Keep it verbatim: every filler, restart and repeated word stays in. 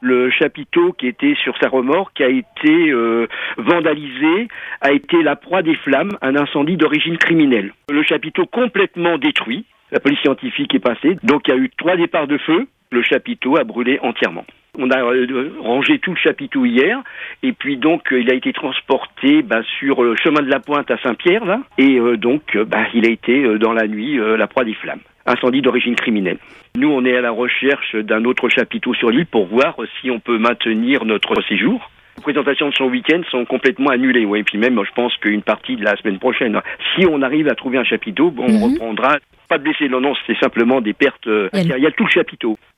Le chapiteau qui était sur sa remorque a été euh, vandalisé, a été la proie des flammes, un incendie d'origine criminelle. Le chapiteau complètement détruit, la police scientifique est passée, donc il y a eu trois départs de feu, le chapiteau a brûlé entièrement. On a euh, rangé tout le chapiteau hier, et puis donc euh, il a été transporté bah, sur le chemin de la Pointe à Saint-Pierre, là, et euh, donc euh, bah, il a été euh, dans la nuit euh, la proie des flammes. Incendie d'origine criminelle. Nous, on est à la recherche d'un autre chapiteau sur l'île pour voir si on peut maintenir notre séjour. Les présentations de son week-end sont complètement annulées. Ouais. Et puis même, je pense qu'une partie de la semaine prochaine, si on arrive à trouver un chapiteau, bon, mm-hmm. on reprendra. Pas de blessés, non, non, c'est simplement des pertes. Euh, il y a tout le chapiteau.